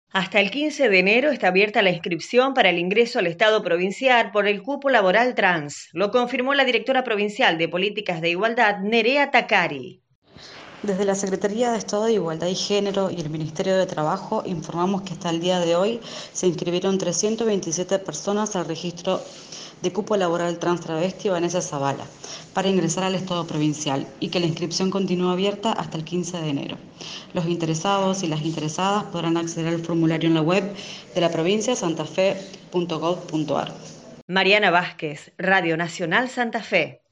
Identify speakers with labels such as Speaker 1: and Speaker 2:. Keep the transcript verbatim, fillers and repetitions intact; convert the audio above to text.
Speaker 1: Hasta el quince de enero está abierta la inscripción para el ingreso al Estado provincial por el cupo laboral trans. Lo confirmó la directora provincial de Políticas de Igualdad, Nerea Takari.
Speaker 2: Desde la Secretaría de Estado de Igualdad y Género y el Ministerio de Trabajo informamos que hasta el día de hoy se inscribieron trescientas veintisiete personas al registro de cupo laboral trans travesti Vanessa Zavala para ingresar al Estado provincial y que la inscripción continúa abierta hasta el quince de enero. Los interesados y las interesadas podrán acceder al formulario en la web de la provincia santafe punto gov punto ar.
Speaker 1: Mariana Vázquez, Radio Nacional Santa Fe.